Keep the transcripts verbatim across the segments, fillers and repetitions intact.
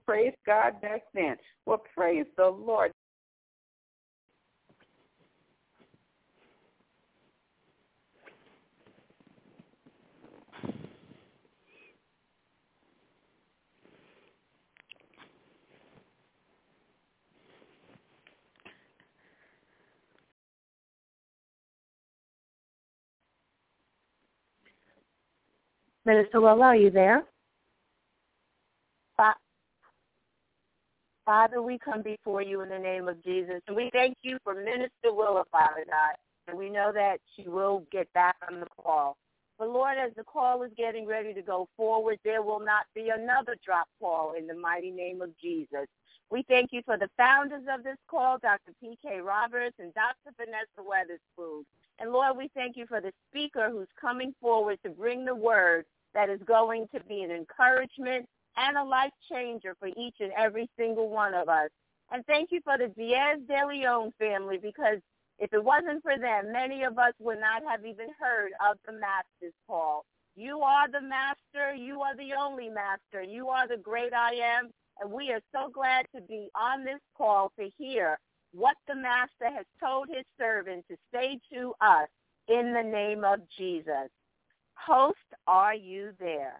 praise God back then. Well, praise the Lord. Minister Willa, are you there? Father, we come before you in the name of Jesus, and we thank you for Minister Willa, Father God, and we know that she will get back on the call. But, Lord, as the call is getting ready to go forward, there will not be another drop call in the mighty name of Jesus. We thank you for the founders of this call, Doctor P K Roberts and Doctor Vanessa Weatherspoon. And, Lord, we thank you for the speaker who's coming forward to bring the word that is going to be an encouragement and a life changer for each and every single one of us. And thank you for the Diaz de Leon family, because if it wasn't for them, many of us would not have even heard of the Master's Call. You are the Master. You are the only Master. You are the great I am. And we are so glad to be on this call to hear what the Master has told his servant to say to us in the name of Jesus. Host, are you there?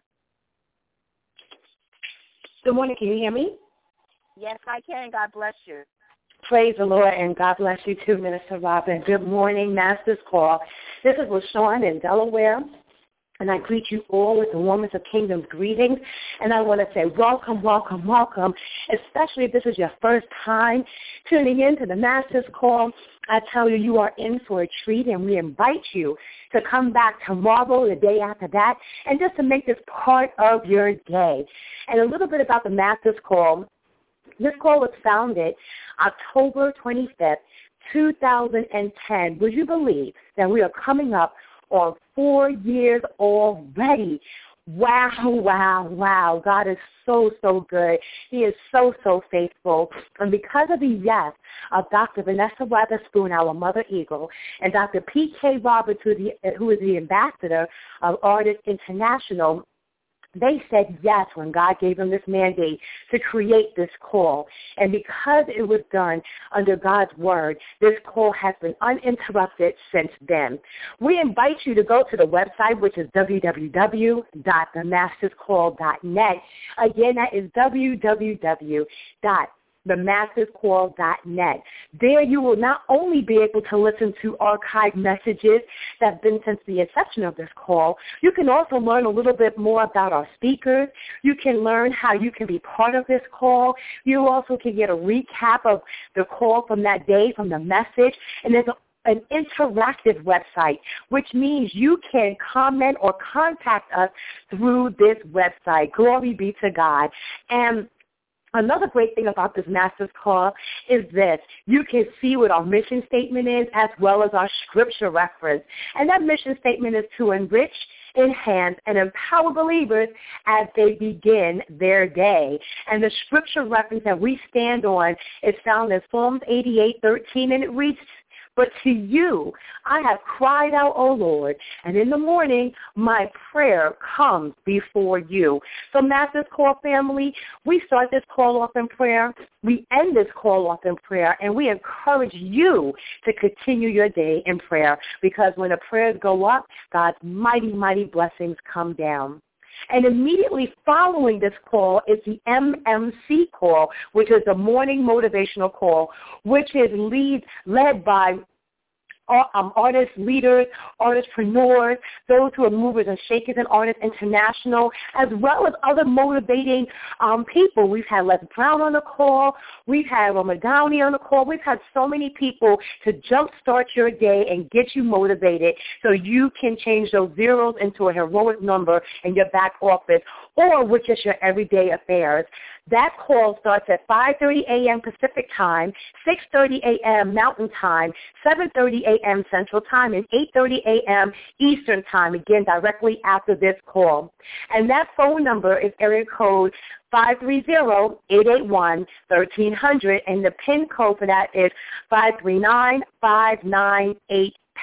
Good morning. Can you hear me? Yes, I can. God bless you. Praise the Lord, and God bless you too, Minister Robin. Good morning, Master's Call. This is LaShawn in Delaware, and I greet you all with the warmest of kingdom's greetings. And I want to say welcome, welcome, welcome, especially if this is your first time tuning in to the Master's Call. I tell you, you are in for a treat, and we invite you to come back tomorrow, the day after that, and just to make this part of your day. And a little bit about the Master's Call. This call was founded October twenty-fifth, two thousand ten. Would you believe that we are coming up on four years already? Wow, wow, wow. God is so, so good. He is so, so faithful. And because of the yes of Doctor Vanessa Weatherspoon, our Mother Eagle, and Doctor P K Roberts, who is the, who is the ambassador of Artists International, they said yes when God gave them this mandate to create this call. And because it was done under God's word, this call has been uninterrupted since then. We invite you to go to the website, which is w w w dot the masters call dot net. Again, that is w w w dot the masters call dot net. There you will not only be able to listen to archived messages that have been since the inception of this call, you can also learn a little bit more about our speakers. You can learn how you can be part of this call. You also can get a recap of the call from that day, from the message, and there's a an interactive website, which means you can comment or contact us through this website. Glory be to God. And another great thing about this Master's Call is this. You can see what our mission statement is as well as our scripture reference. And that mission statement is to enrich, enhance, and empower believers as they begin their day. And the scripture reference that we stand on is found in Psalms eighty-eight thirteen, and it reads, "But to you I have cried out, O Lord, and in the morning my prayer comes before you." So Master's Call family, we start this call off in prayer, we end this call off in prayer, and we encourage you to continue your day in prayer, because when the prayers go up, God's mighty, mighty blessings come down. And immediately following this call is the M M C call, which is the morning motivational call, which is lead, led by um, artists, leaders, artistpreneurs, those who are movers and shakers and Artists International, as well as other motivating um, people. We've had Les Brown on the call. We've had Roma Downey on the call. We've had so many people to jumpstart your day and get you motivated so you can change those zeros into a heroic number in your back office or with just your everyday affairs. That call starts at five thirty a.m. Pacific Time, six thirty a.m. Mountain Time, seven thirty a.m. Central Time, and eight thirty a.m. Eastern Time, again, directly after this call. And that phone number is area code five three zero, eight eight one, one three zero zero, and the PIN code for that is five three nine, five nine eight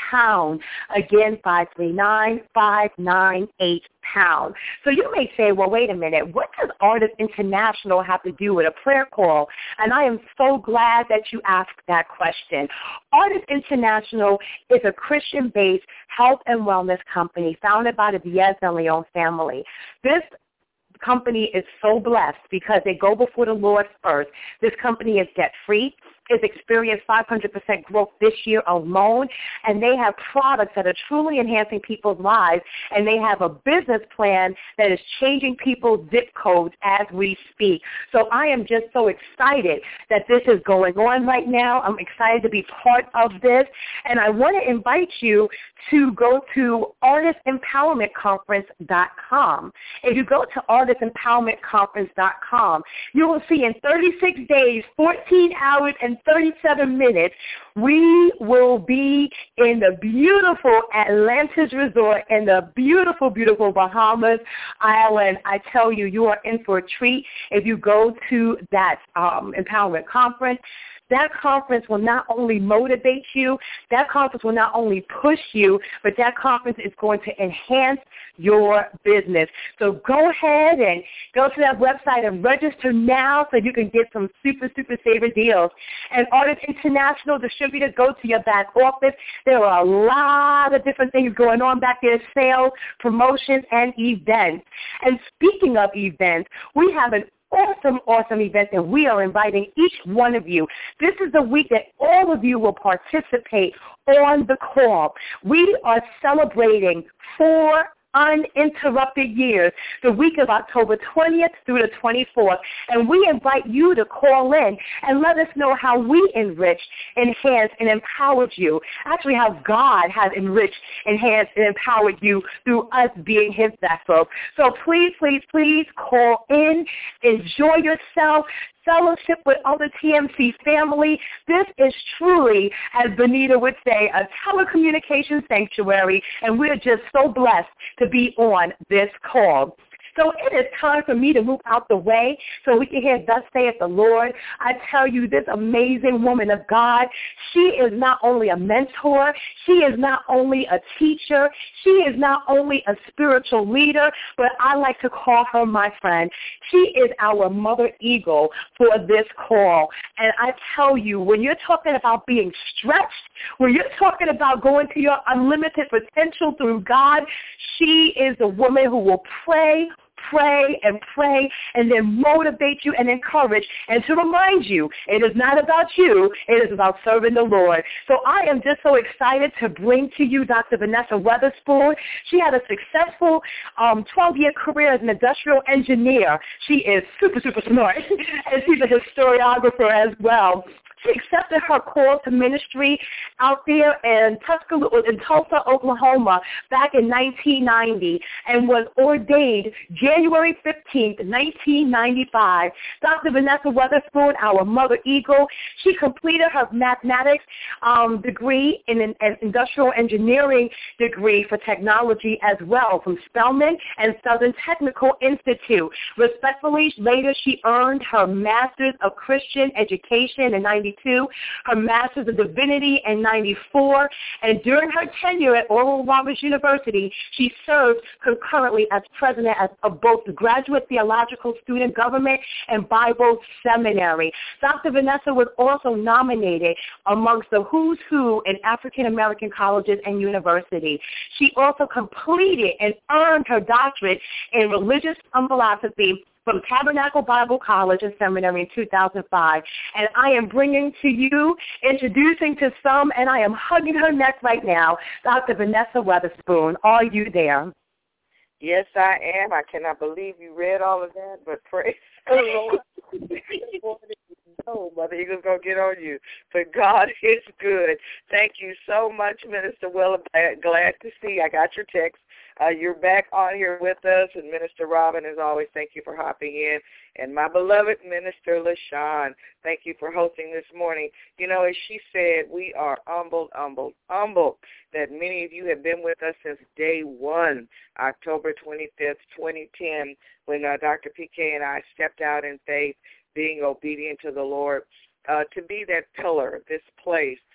pound. Again, five three nine, five nine eight pound. So you may say, well, wait a minute, what does Artist International have to do with a prayer call? And I am so glad that you asked that question. Artist International is a Christian-based health and wellness company founded by the Diaz de Leon family. This company is so blessed because they go before the Lord first. This company is debt-free. It's experienced five hundred percent growth this year alone, and they have products that are truly enhancing people's lives, and they have a business plan that is changing people's zip codes as we speak. So I am just so excited that this is going on right now. I'm excited to be part of this, and I want to invite you to go to artist empowerment conference dot com. If you go to artist empowerment conference dot com, you will see in thirty-six days, fourteen hours, and thirty-seven minutes, we will be in the beautiful Atlantis Resort in the beautiful, beautiful Bahamas Island. I tell you, you are in for a treat if you go to that um, empowerment conference. That conference will not only motivate you, that conference will not only push you, but that conference is going to enhance your business. So go ahead and go to that website and register now so you can get some super, super saver deals. And Artist International distributors, go to your back office. There are a lot of different things going on back there, sales, promotions, and events. And speaking of events, we have an awesome, awesome event that we are inviting each one of you. This is the week that all of you will participate on the call. We are celebrating four uninterrupted years, the week of October twentieth through the twenty-fourth. And we invite you to call in and let us know how we enriched, enhanced, and empowered you. Actually, how God has enriched, enhanced, and empowered you through us being his vessels. So please, please, please call in. Enjoy yourself. Fellowship with other T M C family. This is truly, as Benita would say, a telecommunications sanctuary, and we're just so blessed to be on this call. So it is time for me to move out the way so we can hear thus saith the Lord. I tell you, this amazing woman of God, she is not only a mentor, she is not only a teacher, she is not only a spiritual leader, but I like to call her my friend. She is our mother eagle for this call. And I tell you, when you're talking about being stretched, when you're talking about going to your unlimited potential through God, she is a woman who will pray, pray and pray and then motivate you and encourage and to remind you it is not about you, it is about serving the Lord. So I am just so excited to bring to you Doctor Vanessa Weatherspoon. She had a successful um, twelve-year career as an industrial engineer. She is super, super smart, and she's a historiographer as well. She accepted her call to ministry out there in Tuscaloosa, in Tulsa, Oklahoma, back in nineteen ninety, and was ordained January fifteenth, nineteen ninety-five. Doctor Vanessa Weatherspoon, our mother eagle, she completed her mathematics um, degree and an, an industrial engineering degree for technology as well from Spelman and Southern Technical Institute. Respectfully, later she earned her Master's of Christian Education in ninety-two, her Master's of Divinity in ninety-four, and during her tenure at Oral Roberts University, she served concurrently as president of both the Graduate Theological Student Government and Bible Seminary. Doctor Vanessa was also nominated amongst the who's who in African American colleges and universities. She also completed and earned her doctorate in religious philosophy from Tabernacle Bible College and Seminary in two thousand five. And I am bringing to you, introducing to some, and I am hugging her neck right now, Doctor Vanessa Weatherspoon. Are you there? Yes, I am. I cannot believe you read all of that, but praise the Lord. No, Mother Eagle's going to get on you. But God is good. Thank you so much, Minister Willa. Glad to see. I got your text. Uh, you're back on here with us, and Minister Robin, as always, thank you for hopping in. And my beloved Minister LaShawn, thank you for hosting this morning. You know, as she said, we are humbled, humbled, humbled that many of you have been with us since day one, October twenty-fifth, twenty ten, when uh, Doctor P K and I stepped out in faith, being obedient to the Lord, uh, to be that pillar, this place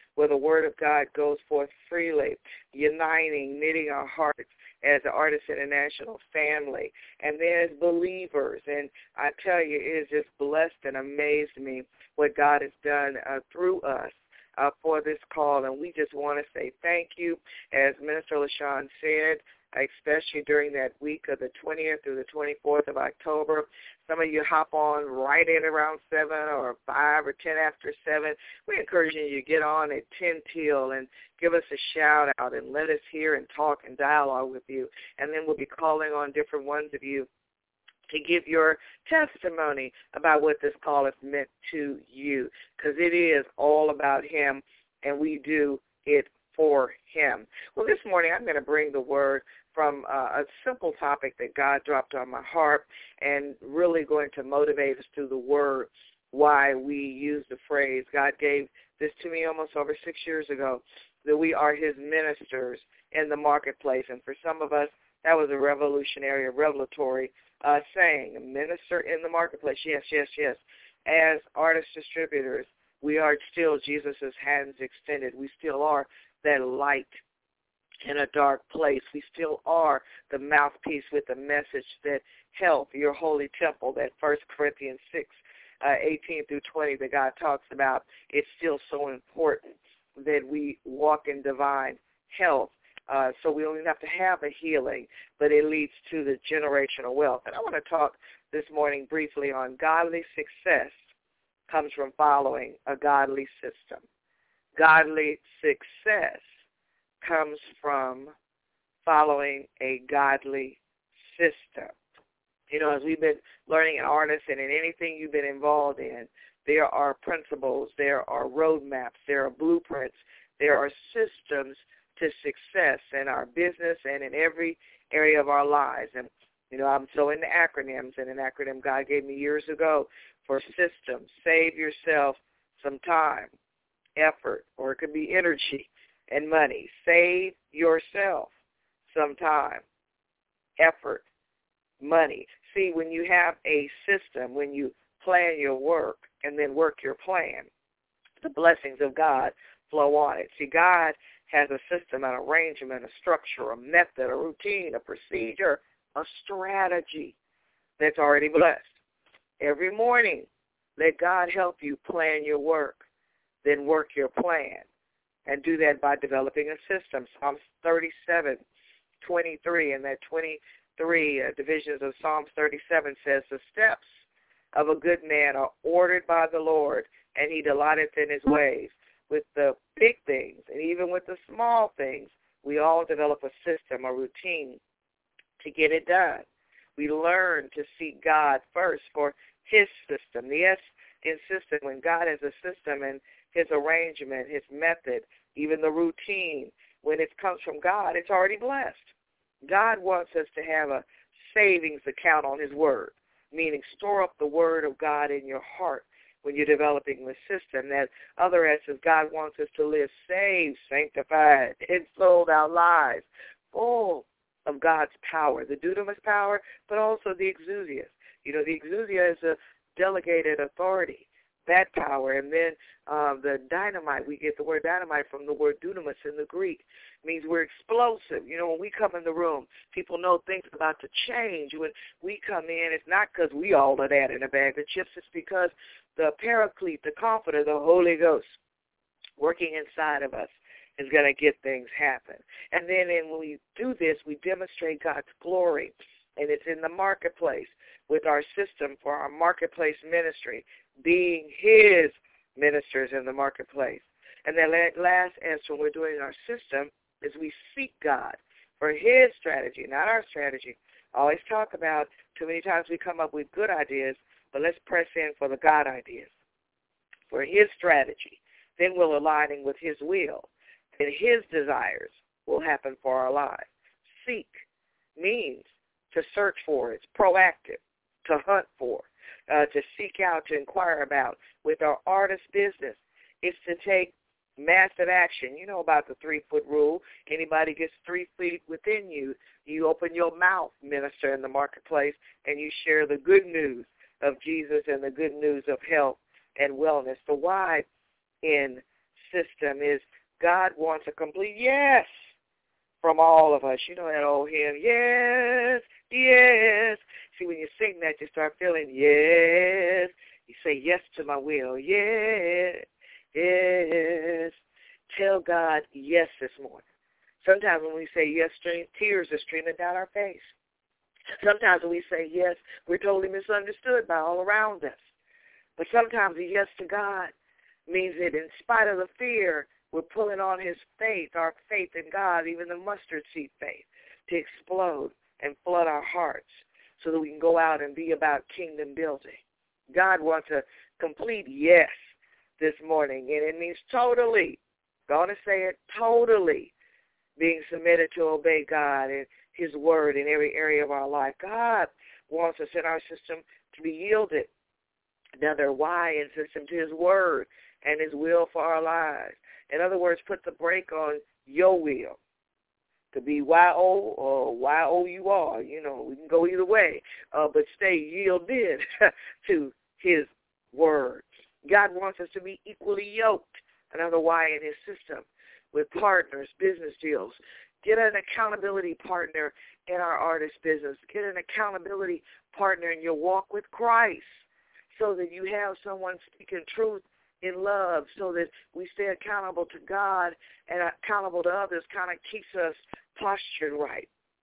where the word of God goes forth freely, uniting, knitting our hearts as the Artists International family, and there's believers. And I tell you, it has just blessed and amazed me what God has done uh, through us uh, for this call. And we just want to say thank you, as Minister LaShawn said, especially during that week of the twentieth through the twenty-fourth of October. Some of you hop on right at around seven or five or ten after seven. We're encouraging you to get on at ten till and give us a shout-out and let us hear and talk and dialogue with you. And then we'll be calling on different ones of you to give your testimony about what this call has meant to you, because it is all about him, and we do it for him. Well, this morning I'm going to bring the word from uh, a simple topic that God dropped on my heart, and really going to motivate us through the word, why we use the phrase. God gave this to me almost over six years ago, that we are his ministers in the marketplace. And for some of us, that was a revolutionary, a revelatory uh, saying, a minister in the marketplace. Yes, yes, yes. As artist distributors, we are still Jesus' hands extended. We still are that light in a dark place. We still are the mouthpiece with the message that health, your holy temple, that First Corinthians six, uh, eighteen through twenty that God talks about. It's still so important that we walk in divine health. Uh, so we don't even have to have a healing, but it leads to the generational wealth. And I want to talk this morning briefly on godly success comes from following a godly system. Godly success comes from following a godly system. You know, as we've been learning in artists and in anything you've been involved in, there are principles, there are roadmaps, there are blueprints, there are systems to success in our business and in every area of our lives. And, you know, I'm so into acronyms, and an acronym God gave me years ago for systems. Save yourself some time, effort, or it could be energy and money. Save yourself some time, effort, money. See, when you have a system, when you plan your work and then work your plan, the blessings of God flow on it. See, God has a system, an arrangement, a structure, a method, a routine, a procedure, a strategy that's already blessed. Every morning, let God help you plan your work, then work your plan, and do that by developing a system. Psalms thirty-seven, twenty-three, and that twenty-three uh, divisions of Psalms thirty-seven says, the steps of a good man are ordered by the Lord, and he delighteth in his ways. With the big things and even with the small things, we all develop a system, a routine to get it done. We learn to seek God first for his system. The S in system, when God has a system and his arrangement, his method, even the routine, when it comes from God, it's already blessed. God wants us to have a savings account on his word, meaning store up the word of God in your heart when you're developing the system. That other essence, God wants us to live saved, sanctified, and sold out lives full of God's power, the dunamis power, but also the exousia. You know, the exousia is a delegated authority, that power. And then um, the dynamite, we get the word dynamite from the word dunamis in the Greek. It means we're explosive. You know, when we come in the room, people know things are about to change. When we come in, it's not because we all of that in a bag of chips. It's because the Paraclete, the Comforter, the Holy Ghost working inside of us is going to get things happen. And then and when we do this, we demonstrate God's glory, and it's in the marketplace with our system for our marketplace ministry, being his ministers in the marketplace. And then last answer when we're doing our system is we seek God for his strategy, not our strategy. I always talk about too many times we come up with good ideas, but let's press in for the God ideas, for his strategy. Then we're aligning with his will, and his desires will happen for our lives. Seek means to search for. It's proactive, to hunt for, uh, to seek out, to inquire about. With our artist business, it's to take massive action. You know about the three-foot rule. Anybody gets three feet within you, you open your mouth, minister in the marketplace, and you share the good news of Jesus and the good news of health and wellness. The why in system is God wants a complete yes from all of us. You know that old hymn, yes, yes. See, when you sing that, you start feeling yes. You say yes to my will, yes, yes. Tell God yes this morning. Sometimes when we say yes, tears are streaming down our face. Sometimes when we say yes, we're totally misunderstood by all around us. But sometimes a yes to God means that in spite of the fear, we're pulling on his faith, our faith in God, even the mustard seed faith, to explode and flood our hearts so that we can go out and be about kingdom building. God wants a complete yes this morning, and it means totally, going to say it, totally being submitted to obey God and his word in every area of our life. God wants us in our system to be yielded, another Y in system, to his word and his will for our lives. In other words, put the brake on your will. To be Y O or Y O U R, you know, we can go either way, uh, but stay yielded to his word. God wants us to be equally yoked, another Y in his system, with partners, business deals. Get an accountability partner in our artist business. Get an accountability partner in your walk with Christ so that you have someone speaking truth in love, so that we stay accountable to God and accountable to others, kind of keeps us postured right.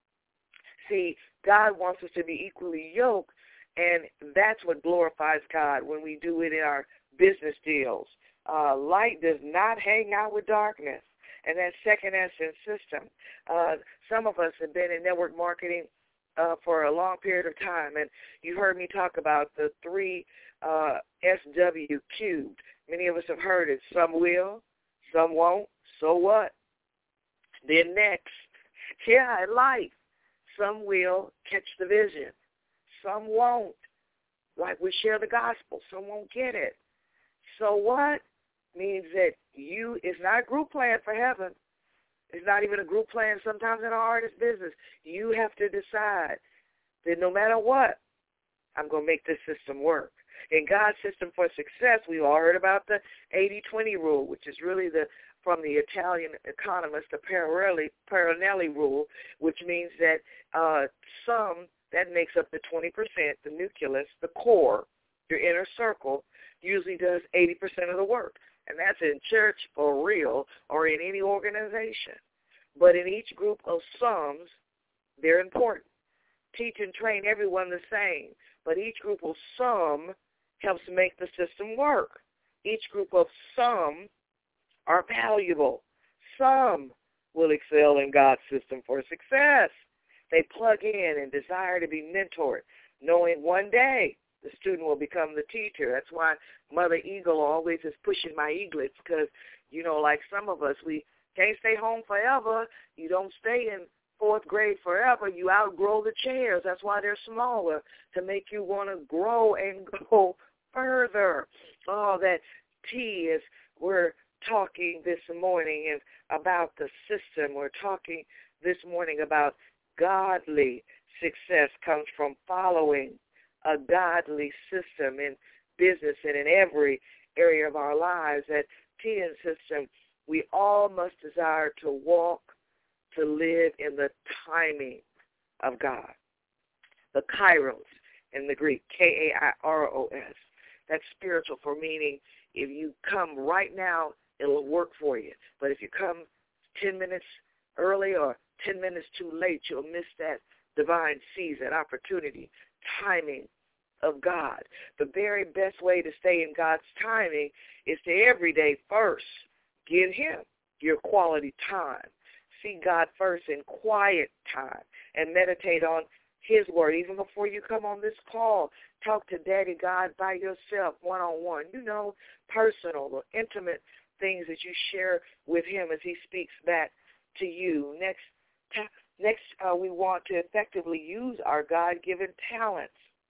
See, God wants us to be equally yoked, and that's what glorifies God when we do it in our business deals. Uh, light does not hang out with darkness, and that second essence system. Uh, some of us have been in network marketing uh, for a long period of time, and you heard me talk about the three uh, S W cubed. Many of us have heard it. Some will, some won't, so what? Then next, yeah, in life, some will catch the vision. Some won't. Like we share the gospel, some won't get it. So what? Means that you, it's not a group plan for heaven. It's not even a group plan sometimes in our artist business. You have to decide that no matter what, I'm going to make this system work. In God's system for success, we all heard about the eighty twenty rule, which is really the from the Italian economist, the Parelli, Parelli rule, which means that uh, some, that makes up the twenty percent, the nucleus, the core, your inner circle, usually does eighty percent of the work. And that's in church for real or in any organization. But in each group of sums, they're important. Teach and train everyone the same, but each group of some helps make the system work. Each group of some are valuable. Some will excel in God's system for success. They plug in and desire to be mentored, knowing one day the student will become the teacher. That's why Mother Eagle always is pushing my eaglets because, you know, like some of us, we can't stay home forever. You don't stay in fourth grade forever. You outgrow the chairs. That's why they're smaller, to make you want to grow and go further. Oh, that T is, we're talking this morning is about the system. We're talking this morning about godly success comes from following a godly system in business and in every area of our lives. That T N system, we all must desire to walk, to live in the timing of God. The kairos in the Greek, K A I R O S. That's spiritual for meaning if you come right now, it'll work for you. But if you come ten minutes early or ten minutes too late, you'll miss that divine season, opportunity, timing of God. The very best way to stay in God's timing is to every day first give him your quality time. See God first in quiet time and meditate on his word. Even before you come on this call, talk to Daddy God by yourself, one-on-one. You know, personal or intimate things that you share with him as he speaks back to you. Next, next uh, we want to effectively use our God-given talents.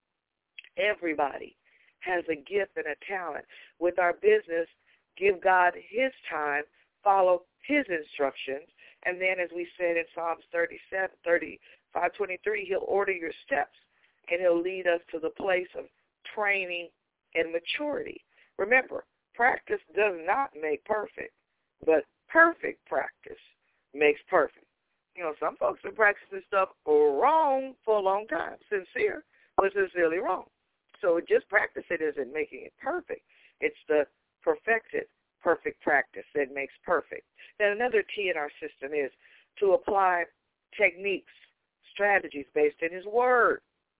Everybody has a gift and a talent. With our business, give God his time, follow his instructions, and then as we said in Psalms thirty-seven, thirty-five, twenty-three, he'll order your steps, and he'll lead us to the place of training and maturity. Remember, practice does not make perfect. But perfect practice makes perfect. You know, some folks have been practicing stuff wrong for a long time. Sincere, but sincerely wrong. So just practice it isn't making it perfect. It's the perfected, perfect practice that makes perfect. Then another T in our system is to apply techniques, strategies based in his word.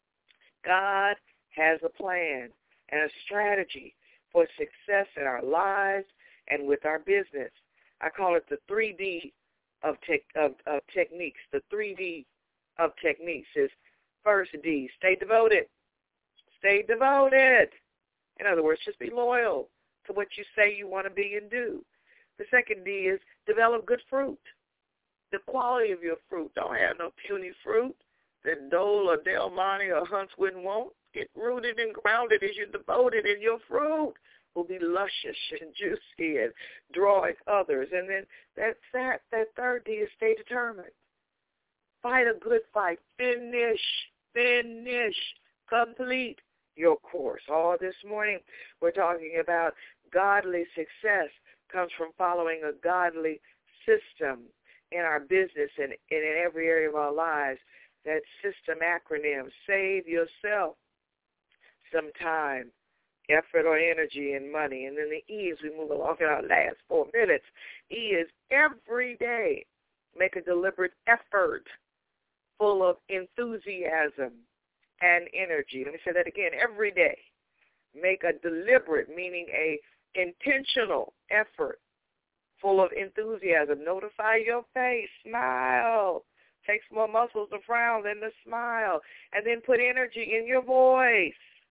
God has a plan and a strategy for success in our lives and with our business. I call it the three D of, te- of, of techniques. The three D of techniques is first D, stay devoted. Stay devoted. In other words, just be loyal to what you say you want to be and do. The second D is develop good fruit. The quality of your fruit. Don't have no puny fruit that Dole or Del Monte or Hunts wouldn't want. Get rooted and grounded as you're devoted, and your fruit will be luscious and juicy and drawing others. And then that's that. That third D is stay determined. Fight a good fight. Finish, finish, complete your course. All this morning we're talking about godly success comes from following a godly system in our business and, and in every area of our lives. That system acronym, save yourself some time, effort or energy and money. And then the E as we move along in our last four minutes. E is every day make a deliberate effort full of enthusiasm and energy. Let me say that again. Every day make a deliberate, meaning a intentional effort full of enthusiasm. Notify your face. Smile. Takes more muscles to frown than to smile. And then put energy in your voice.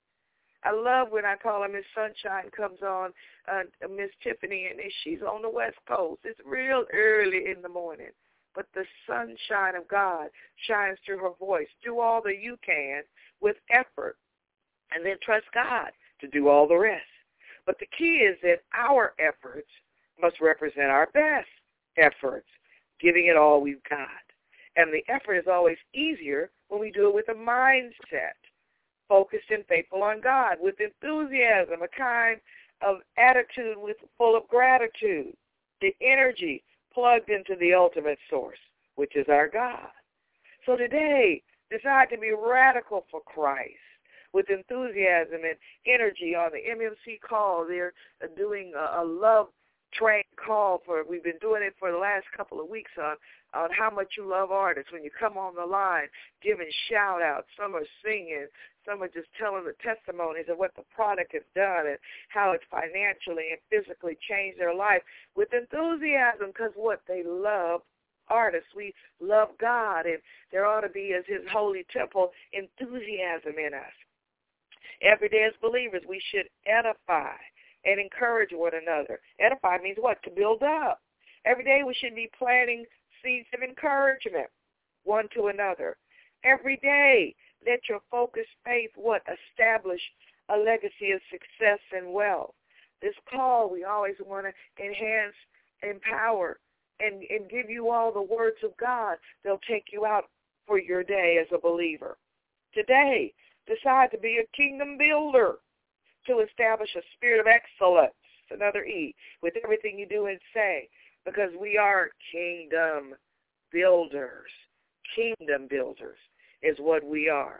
I love when I call her Miss Sunshine comes on, uh, Miss Tiffany, and she's on the West Coast. It's real early in the morning. But the sunshine of God shines through her voice. Do all that you can with effort. And then trust God to do all the rest. But the key is that our efforts must represent our best efforts, giving it all we've got. And the effort is always easier when we do it with a mindset, focused and faithful on God, with enthusiasm, a kind of attitude with full of gratitude, the energy plugged into the ultimate source, which is our God. So today, decide to be radical for Christ with enthusiasm and energy on the M M C call. They're doing a, a love train call for, we've been doing it for the last couple of weeks on, on how much you love artists. When you come on the line, giving shout-outs, some are singing, some are just telling the testimonies of what the product has done and how it's financially and physically changed their life with enthusiasm, because what they love artists. We love God, and there ought to be, as his holy temple, enthusiasm in us. Every day as believers, we should edify and encourage one another. Edify means what? To build up. Every day we should be planting seeds of encouragement one to another. Every day, let your focused faith, what? Establish a legacy of success and wealth. This call, we always want to enhance, empower, and, and give you all the words of God. They'll take you out for your day as a believer. Today, decide to be a kingdom builder, to establish a spirit of excellence, another E, with everything you do and say, because we are kingdom builders. Kingdom builders is what we are,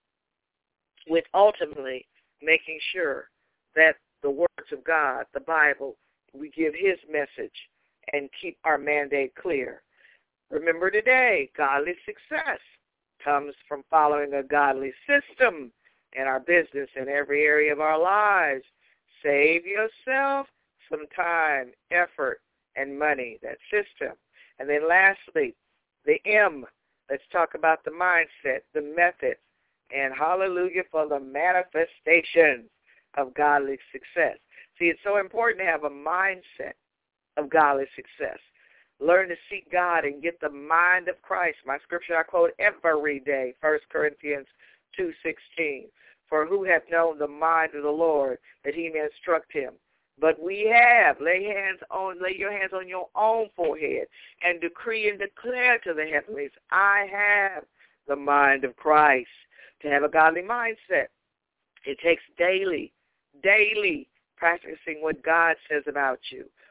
with ultimately making sure that the words of God, the Bible, we give his message and keep our mandate clear. Remember today, godly success comes from following a godly system in our business in every area of our lives. Save yourself some time, effort, and money, that system. And then lastly, the M. Let's talk about the mindset, the method, and hallelujah for the manifestation of godly success. See, it's so important to have a mindset of godly success. Learn to seek God and get the mind of Christ. My scripture I quote every day, First Corinthians two sixteen. For who hath known the mind of the Lord, that he may instruct him? But we have, lay hands on, lay your hands on your own forehead and decree and declare to the heavenlies, I have the mind of Christ. To have a godly mindset, it takes daily, daily practicing what God says about you.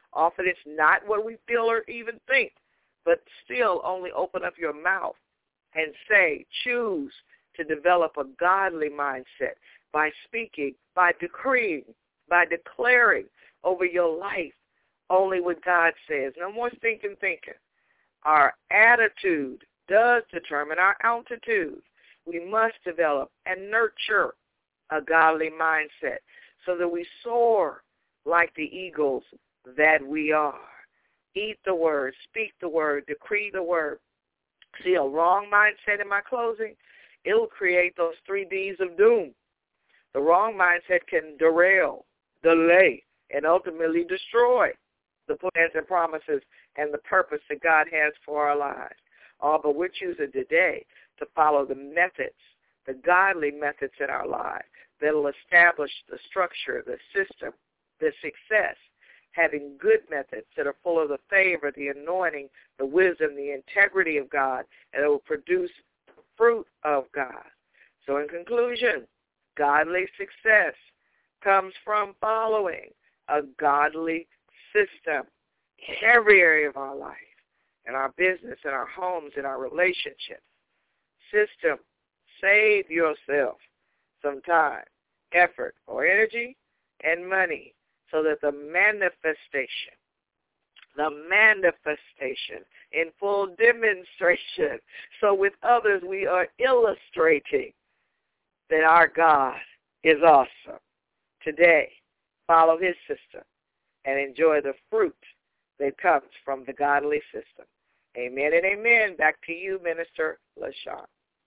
Often it's not what we feel or even think, but still only open up your mouth and say, choose to develop a godly mindset by speaking, by decreeing, by declaring over your life only what God says. No more thinking, thinking. Our attitude does determine our altitude. We must develop and nurture a godly mindset so that we soar like the eagles that we are. Eat the word, speak the word, decree the word. See, a wrong mindset in my closing, it'll create those three D's of doom. The wrong mindset can derail, delay, and ultimately destroy the plans and promises and the purpose that God has for our lives. Oh, but we're choosing today to follow the methods, the godly methods in our lives that will establish the structure, the system, the success, having good methods that are full of the favor, the anointing, the wisdom, the integrity of God, and it will produce the fruit of God. So in conclusion, godly success comes from following a godly system in every area of our life, in our business, in our homes, in our relationships. System, save yourself some time, effort, or energy, and money so that the manifestation, the manifestation in full demonstration, so with others we are illustrating that our God is awesome. Today, follow his system and enjoy the fruit that comes from the godly system. Amen and amen. Back to you, Minister LaShawn.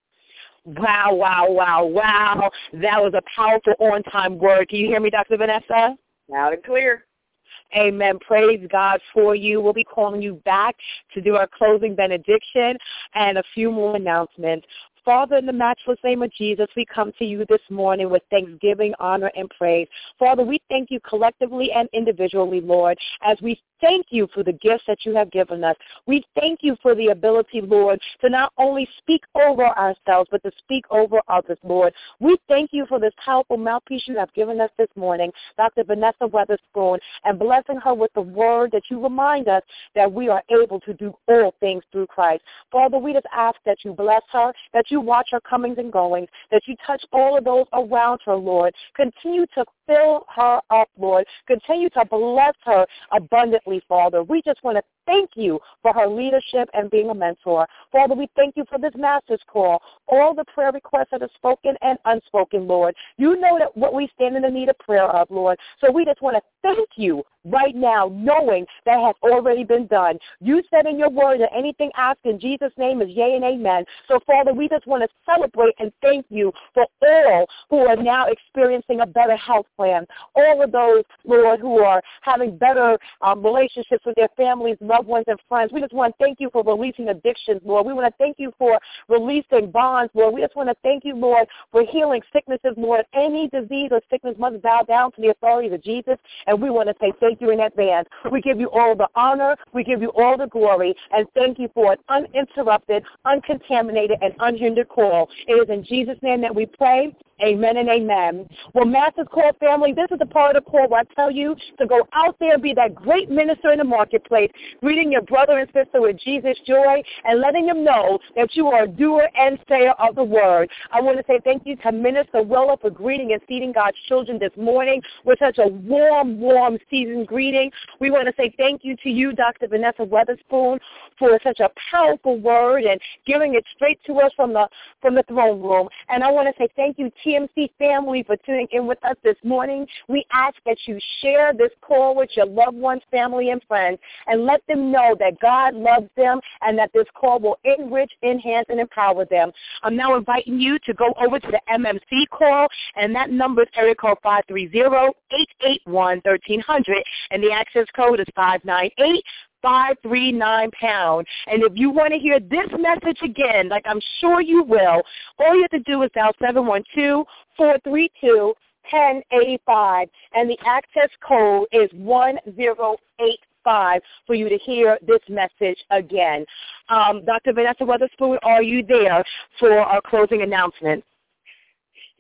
Wow, wow, wow, wow. That was a powerful on-time word. Can you hear me, Doctor Vanessa? Loud and clear. Amen. Praise God for you. We'll be calling you back to do our closing benediction and a few more announcements. Father, in the matchless name of Jesus, we come to you this morning with thanksgiving, honor, and praise. Father, we thank you collectively and individually, Lord, as we thank you for the gifts that you have given us. We thank you for the ability, Lord, to not only speak over ourselves, but to speak over others, Lord. We thank you for this powerful mouthpiece you have given us this morning, Doctor Vanessa Weatherspoon, and blessing her with the word that you remind us that we are able to do all things through Christ. Father, we just ask that you bless her, that you watch her comings and goings, that you touch all of those around her, Lord. Continue to fill her up, Lord. Continue to bless her abundantly, Father. We just want to thank you for her leadership and being a mentor. Father, we thank you for this master's call, all the prayer requests that are spoken and unspoken, Lord. You know that what we stand in the need of prayer of, Lord. So we just want to thank you right now, knowing that has already been done. You said in your word that anything asked in Jesus' name is yea and amen. So, Father, we just want to celebrate and thank you for all who are now experiencing a better health plan, all of those, Lord, who are having better um, relationships with their families, loved ones, and friends. We just want to thank you for releasing addictions, Lord. We want to thank you for releasing bonds, Lord. We just want to thank you, Lord, for healing sicknesses, Lord. Any disease or sickness must bow down to the authority of Jesus, and we want to say thank you in advance. We give you all the honor, we give you all the glory, and thank you for an uninterrupted, uncontaminated, and unhindered call. It is in Jesus' name that we pray. Amen and amen. Well, Master's Call family, this is the part of the call where I tell you to go out there and be that great minister in the marketplace, greeting your brother and sister with Jesus' joy and letting them know that you are a doer and sayer of the word. I want to say thank you to Minister Willa for greeting and feeding God's children this morning with such a warm, warm seasoned greeting. We want to say thank you to you, Doctor Vanessa Weatherspoon, for such a powerful word and giving it straight to us from the from the throne room. And I want to say thank you, T M C family, for tuning in with us this morning. We ask that you share this call with your loved ones, family, and friends, and let them know that God loves them and that this call will enrich, enhance, and empower them. I'm now inviting you to go over to the M M C call, and that number is area code five three zero, eight eight one, one three zero zero, and the access code is five nine eight, five three nine pound. And if you want to hear this message again, like I'm sure you will, all you have to do is dial seven one two, four three two, one zero eight five, and the access code is one zero eight five for you to hear this message again. Um, Doctor Vanessa Weatherspoon, are you there for our closing announcement?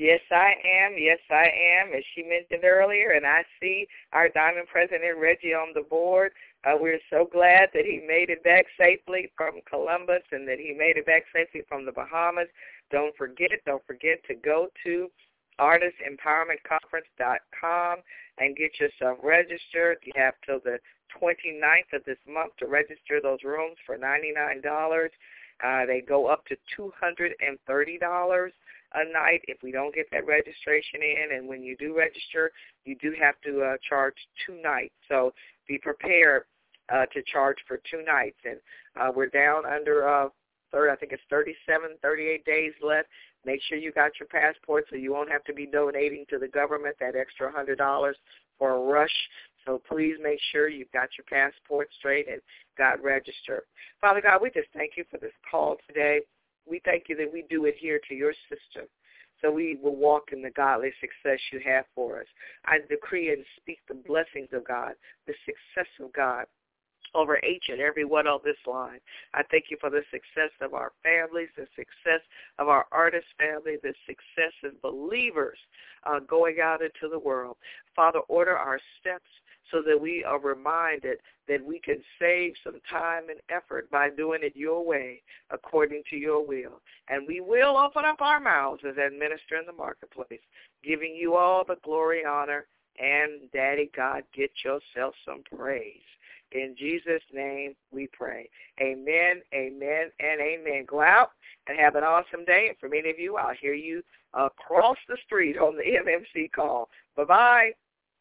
Yes, I am. Yes, I am. As she mentioned earlier, and I see our Diamond President Reggie on the board. Uh, we're so glad that he made it back safely from Columbus and that he made it back safely from the Bahamas. Don't forget, don't forget to go to artist empowerment conference dot com and get yourself registered. You have till the twenty-ninth of this month to register those rooms for ninety-nine dollars. Uh, they go up to two hundred thirty dollars a night if we don't get that registration in. And when you do register, you do have to uh, charge two nights. So be prepared uh, to charge for two nights. And uh, we're down under, uh, third, I think it's thirty-seven, thirty-eight days left. Make sure you got your passport so you won't have to be donating to the government that extra one hundred dollars for a rush. So please make sure you've got your passport straight and got registered. Father God, we just thank you for this call today. We thank you that we do adhere to your system, so we will walk in the godly success you have for us. I decree and speak the blessings of God, the success of God over each and every one on this line. I thank you for the success of our families, the success of our artist family, the success of believers uh, going out into the world. Father, order our steps so that we are reminded that we can save some time and effort by doing it your way, according to your will. And we will open up our mouths as that minister in the marketplace, giving you all the glory, honor, and, Daddy God, get yourself some praise. In Jesus' name we pray. Amen, amen, and amen. Go out and have an awesome day. And for many of you, I'll hear you across the street on the M M C call. Bye-bye.